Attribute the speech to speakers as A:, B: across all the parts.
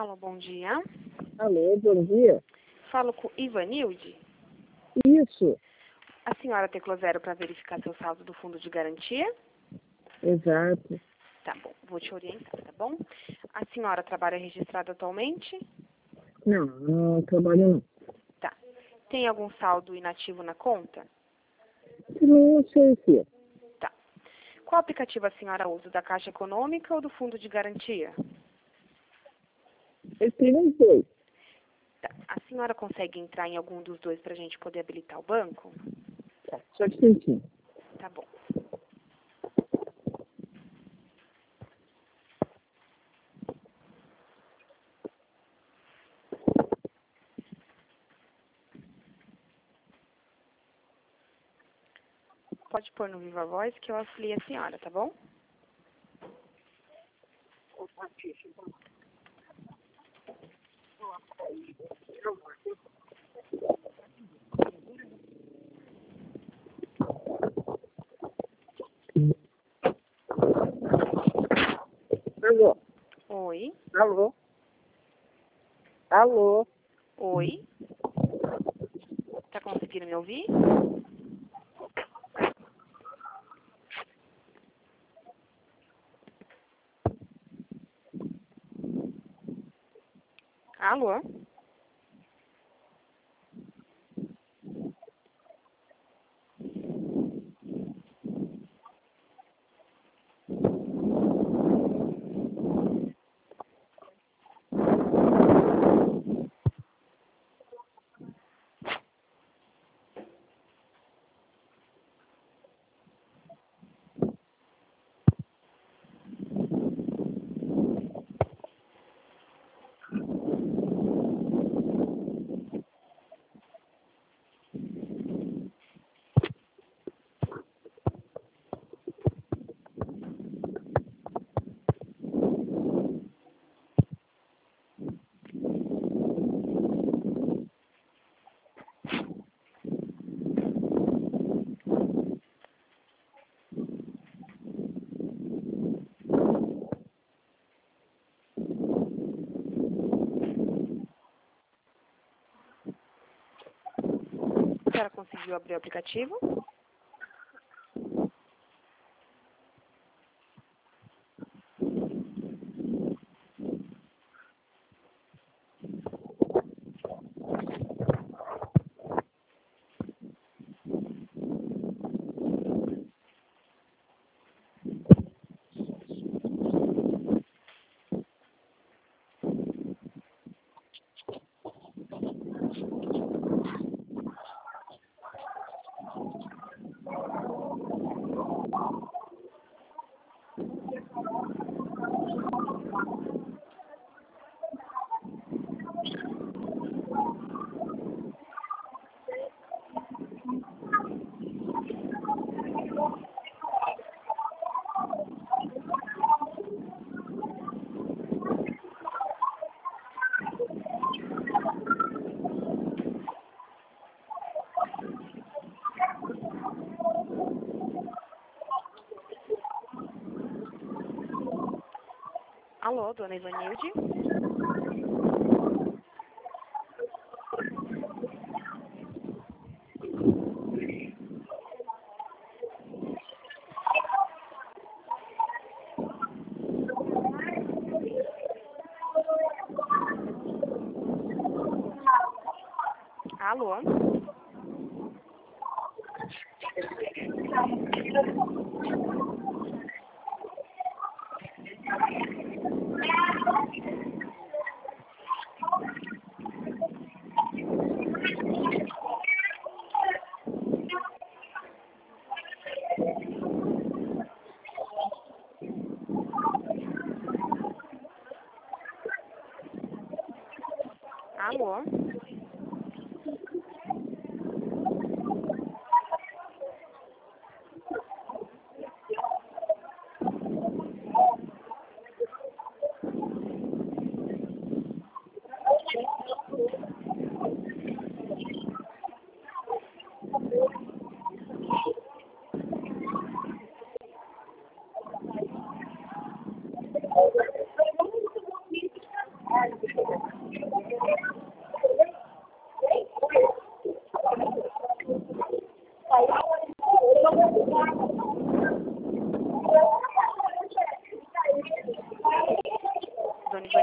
A: Alô, bom dia.
B: Alô, bom dia.
A: Falo com Ivanilde.
B: Isso,
A: A senhora teclou 0 para verificar seu saldo do fundo de garantia?
B: exato.
A: Tá bom, vou te orientar, tá bom? A senhora trabalha registrada atualmente?
B: Não, não trabalho não.
A: Tá. Tem algum saldo inativo na conta?
B: Não sei se é.
A: Tá. Qual aplicativo a senhora usa, da Caixa Econômica ou do fundo de garantia?
B: Eu tenho os dois.
A: Tá. A senhora consegue entrar em algum dos dois para a gente poder habilitar o banco?
B: Tá, só que instantinho.
A: Tá bom. Pode pôr no Viva Voz que eu auxilio a senhora, tá bom?
B: Alô,
A: Oi.
B: alô, alô.
A: Oi. Tá conseguindo me ouvir? Alô? A senhora conseguiu abrir o aplicativo? Alô, dona Ivanilde? Alô? Alô?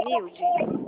A: Ivanilde?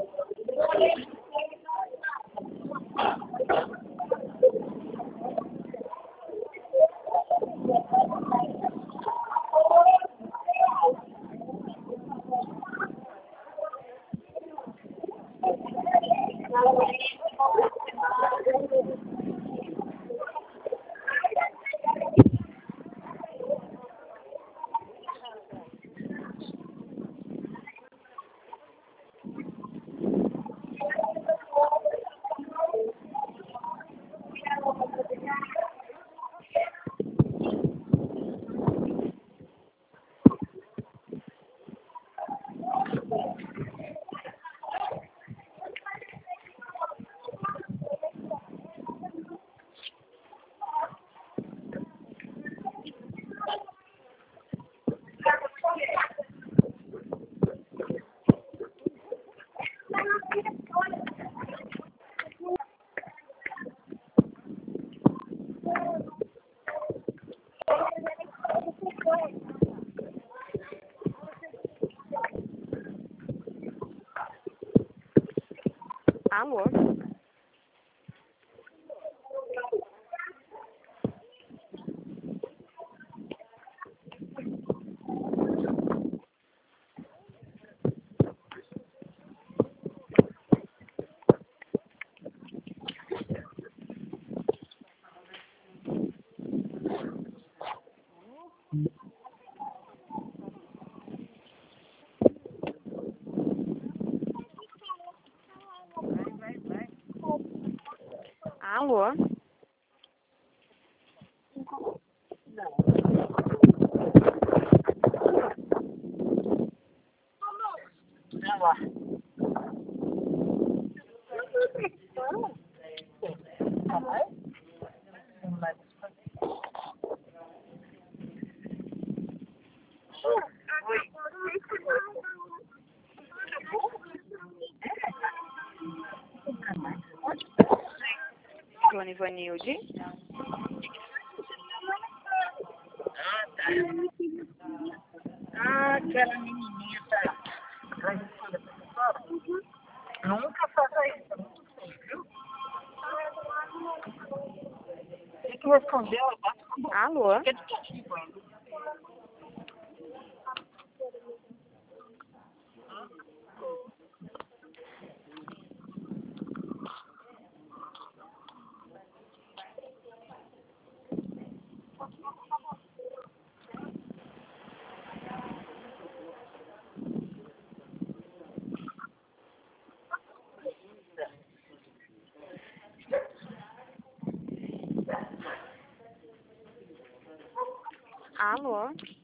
A: Alô? Alô? Dona Ivanilde?
C: Aquela menininha tá agradecida, professora. Nunca faça isso, é muito feio, viu? Tem que responder, ela bate com a boca.
A: Alô?
C: Fica de castigo ainda.
A: Alô?